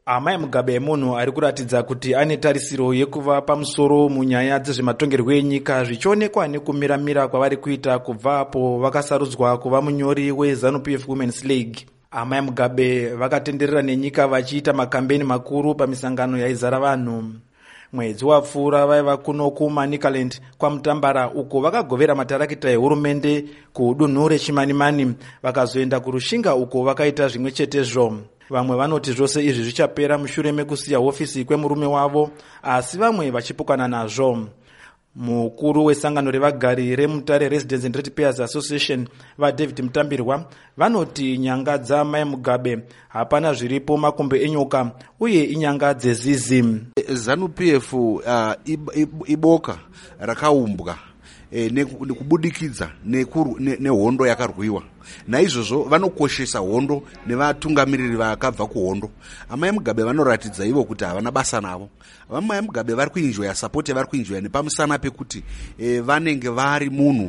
Amai Mugabe munhu ari kuratidza kuti ane tarisiro yekuva pamusoro munyaya dzezvematongerwo enyika, zvichionekwa nekumiramira kwavari kuita kubva apo vakasarudzwa kuva munyori weZANU-PF Women's League. Amai Mugabe vakatenderera nenyika vachiita makambeni makuru pamisangano yaizara vanhu. Mwedzi wapfuura vaiva kuno kuManicaland kwaMutambara uko vakagovera matarakita ehurumende kudunhu reChimanimani, vakazoenda kuRushinga uko vakaita zvimwe chetezvo. Vamwe vanoti zvose izvi zvichapera mushure mekusiya hofisi kwemurume wavo, asi vamwe vachipokana nazvo. Mukuru wesangano revagari reMutare Residents and Ratepayers Association vaDavid Mutambirwa vanoti nyanga dzamai Mugabe hapana zviripo makombe enyoka uye inyanga dzezizi. ZANU-PF iboka rakaumbwa nekubudikidza nehondo yakarwiwa. Naizvozvo vanokoshesa hondo nevatungamiriri vakabva kuhondo. Amai Mugabe vanoratidza ivo kuti havana basa navo. Amai Mugabe vari kuinjoya sapoti vari kuinjoya nepamusana pekuti vanenge vari munhu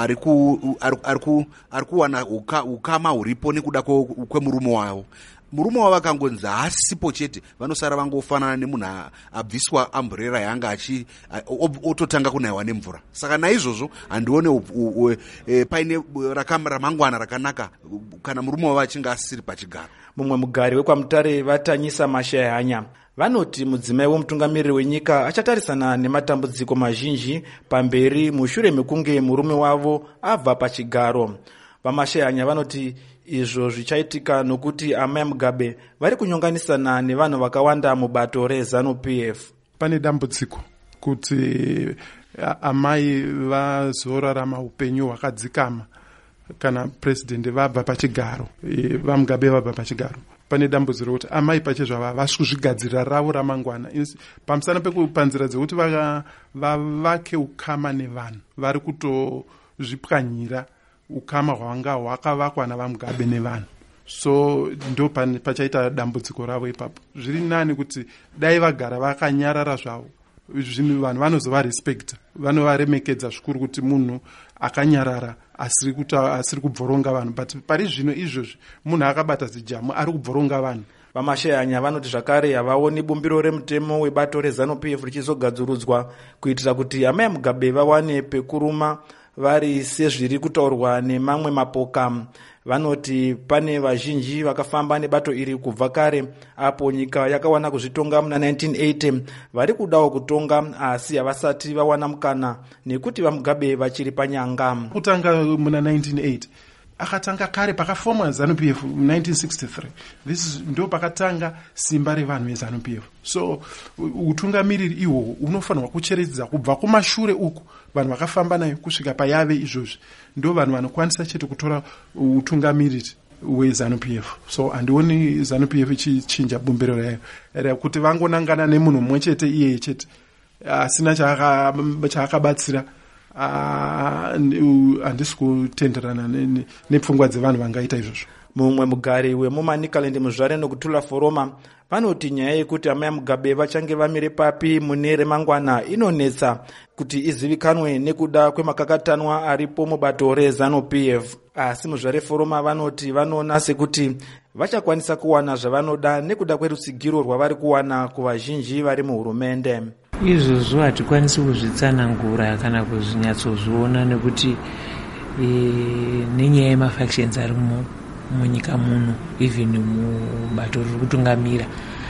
ari kuwana ukama huripo nekuda kwemurume wavo. Murume wavo akangonzi haasipo chete, vanosara vangofanana nemunhu abviswa amburera yanga ototanga kunaiwa nemvura. Saka naizvozvo handione paine ramangwana rakanaka kana murume wavo achinge asiri pachigaro. Mumwe mugari wekwaMutare vaTanyisa Mashayahanya vanoti mudzimai womutungamiriri wenyika achatarisana nematambudziko mazhinji pamberi mushure mekunge murume wavo abva pachigaro. VaMashayahanya vanoti izvo zvichaitika nokuti amai Mugabe vari kunyonganisana nevanhu vakawanda mubato reZANU-PF. Pane dambudziko kuti amai vazorarama upenyu hwakadzikama kana president vabva pachigaro, vaMugabe vabva pachigaro. Pane dambudziko kuti amai pachezvava vasi kuzvigadzirira ravo ramangwana pamusana pekupanzira dzekuti vavake ukama nevanhu, vari kutozvipwanyira ukama hwanga hwakavakwa navaMugabe nevanhu. So ndo pachaita dambudziko ravo ipapo. Zviri nani kuti dai vagara vakanyarara zvavo, zvinhu vanhu vanozova respect, vanovaremekedza zvikuru kuti munhu akanyarara asiri kubvoronga vanhu. But pari zvino izvozvi munhu akabata zijamu ari kubvoronga vanhu. VaMashayahanya vanoti zvakare havaoni bumbiro remutemo webato reZANU-PF richizogadzurudzwa kuitira kuti amai Mugabe vawane pekuruma vari sezviri kutaurwa nemamwe mapoka. Vanoti pane vazhinji vakafamba nebato iri kubva kare apo nyika yakawana kuzvitonga muna 1980, vari kudawo kutonga asi havasati vawana mukana nekuti vaMugabe vachiri panyanga. Kutanga muna 1980 akatanga kare pakafomwa ZANU-PF 1963. This ndo pakatanga simba revanhu veZANU-PF. So utungamiriri ihwo unofanirwa kucheredzwa kubva kumashure uku vanhu vakafamba nayo kusvika payave izvozvi. Ndo vanhu vanokwanisa chete kutora utungamiriri weZANU-PF. So handioni ZANU-PF ichichinja bumbiro rayo kuti vangonangana nemunhu mumwe chete iye chete asina chaakabatsira. Handisi kutenderana nepfungwa dzevanhu vangaita izvozvo. Mumwe mugari wemuManicaland muzvare nokutula foroma vanoti nyaya yekuti amai Mugabe vachange vamire papi mune remangwana inonetsa kuti izivikanwe nekuda kwemakakatanwa aripo mubato reZANU-PF. Asi muzvare foroma vanoti vanoona sekuti vachakwanisa kuwana zvavanoda nekuda kwerutsigiro rwavari kuwana kuvazhinji vari muhurumende. Izvozvo hatikwanisi kuzvitsanangura kana kuzvinyatsozviona nekuti nenyaya yemafactions ari munyika muno, even mubato riri kutungamira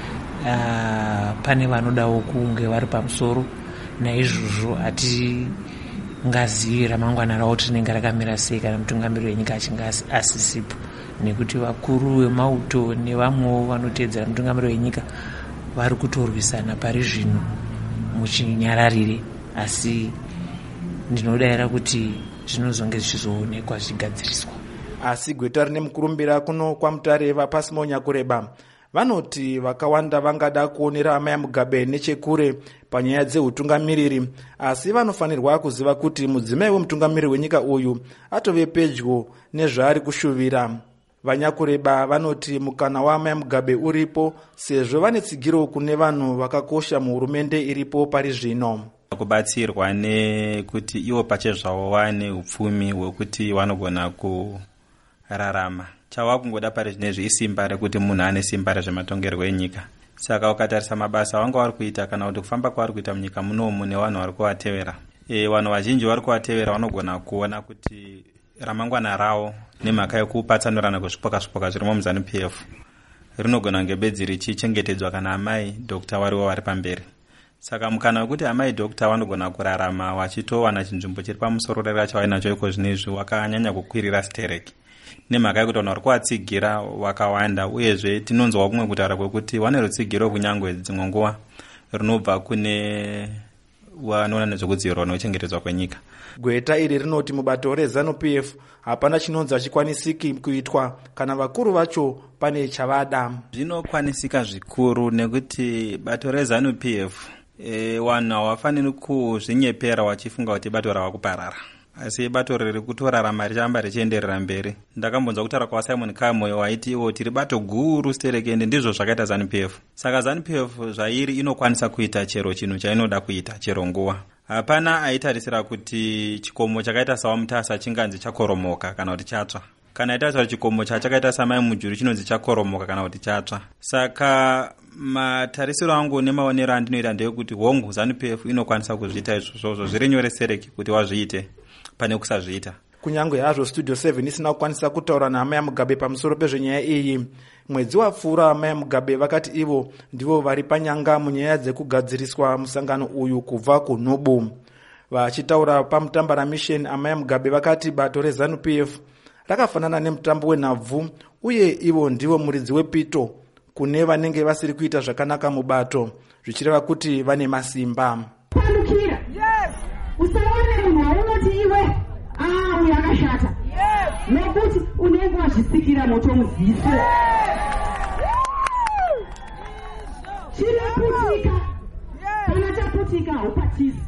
pane vanodawo kunge vari pamusoro. Naizvozvo hatingazivi ramangwana ravo tinenge rakamira sei kana mutungamiri wenyika achinge asisipo, nekuti vakuru vemauto nevamwewo vanoteedzera mutungamiri wenyika vari kutorwisana pari zvino muchinyararire. Asi ndinodayira kuti zvinozonge zvichizoonekwa zvigadziriswa. Asi gweta rine mukurumbira kuno kwaMutare vaPasimo Nyakureba vanoti vakawanda vangada kuonera amai Mugabe nechekure panyaya dzeutungamiriri, asi vanofanirwa kuziva kuti mudzimai wemutungamiriri wenyika uyu atove pedyo nezvaari kushuvira. VaNyakureba vanoti mukana waamai Mugabe uripo sezvo vane tsigiro kune vanhu vakakosha muhurumende iripo pari zvino. Kubatsirwa nekuti ivo pachezvavo wane upfumi hwekuti vanogona kurarama. Chava kungoda pari zvinezvi isimba rekuti munhu ane simba rezvematongerwo enyika. saka ukatarisa mabasa vanga vari kuita kana kuti kufamba kwavari kuita munyika munomu nevanhu vari kuvatevera, vanhu vazhinji vari kuvatevera vanogona kuona kuti ramangwana ravo nemhaka yekupatsanurana kwezvipoka zvirimo muZANU-PF rinogona kunge bedzi richichengetedzwa kana amai Dr. variwo vari pamberi. Saka mukana wekuti amai Dr. vanogona kurarama vachitowana chinzvimbo chiri pamusoro rera chavainacho iko zvinezvi wakanyanya kukwirira stereki nemhaka yekuti vanhu vari kuvatsigira wakawanda, uyezve tinonzwa kumwe kutaura kwekuti vane rutsigiro kunyangwe dzimwe nguva runobva kune vanoona nezvekudzivirwa nekuchengetedzwa kwenyika. Gweta iri rinoti mubato reZANU-PF hapana chinonzi hachikwanisiki kuitwa kana vakuru vacho pane chavada. Zvinokwanisika zvikuru nekuti bato reZANU-PF vanhu havafaniri kuzvinyepera vachifunga kuti bato rava kuparara, asi bato riri kutorarama richamba richienderera mberi. Ndakambonzwa kutaura kwaSimon Kamwe waiti ivo tiri bato guru stereki, ende ndizvo zvakaita ZANU-PF. Saka ZANU-PF zvairi inokwanisa kuita chero chinhu chainoda kuita chero nguva. Hapana aitarisira kuti chikomo chakaita sawaMutasa chinganzi chakoromoka kana kuti chatsva, kana aitarisira kuti chikomo chakaita samai Mujuru chinonzi chakoromoka kana kuti chatsva. Saka matarisiro angu nemaonero andinoita ndeyekuti hongu ZANU-PF inokwanisa kuzviita izvozvo, zviri nyore stereki kuti wazviite pane kusazviita. Kunyange hazvo Studio 7 isina kukwanisa kutaura naamai Mugabe pamusoro pezvenyaya iyi. Mwedzi wapfuura amai Mugabe vakati ivo ndivo vari panyanga munyaya dzekugadziriswa musangano uyu kubva kuNhubu. Vachitaura pamutambara mission, amai Mugabe vakati bato reZANU-PF rakafanana nemutambo wenhabvu, uye ivo ndivo muridzi wepito kune vanenge vasiri kuita zvakanaka mubato, zvichireva kuti vane masimba. Usaone munhu waunoti iwe uyu akashata nokuti unenge wazvisikira moto muziso. Chinoputika kana chaputika haupatisi.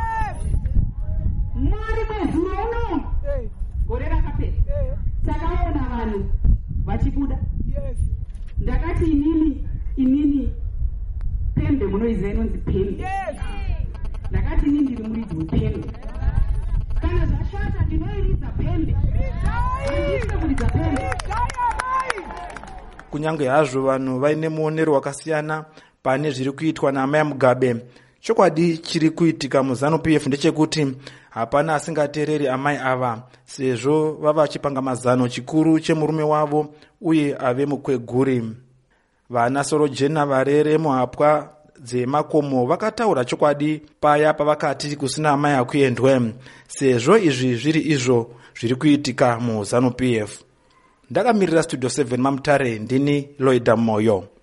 Mwari kwezuro uno gore rakapera takaona vanhu vachibuda. Ndakati inini pembe munoiziva inonzi pembe. Ndakati inini ndiri muridzi wepembe. Kana zvashata ndinoiridza pembe. Handisi kuridza pembe. Kunyange hazvo vanhu vaine muonero wakasiyana pane zviri kuitwa naamai Mugabe, chokwadi chiri kuitika muZANU-PF ndechekuti hapana asingateereri amai ava, sezvo vava vachipanga mazano chikuru chemurume wavo uye ave mukweguri. Vana Sorojena Varere muhapwa dzemakomo vakataura chokwadi paya pavakati kusina amai akuendwe, sezvo izvi zviri izvo zviri kuitika muZANU-PF. Ndakamirira Studio 7 maMutare, ndini Loida Moyo.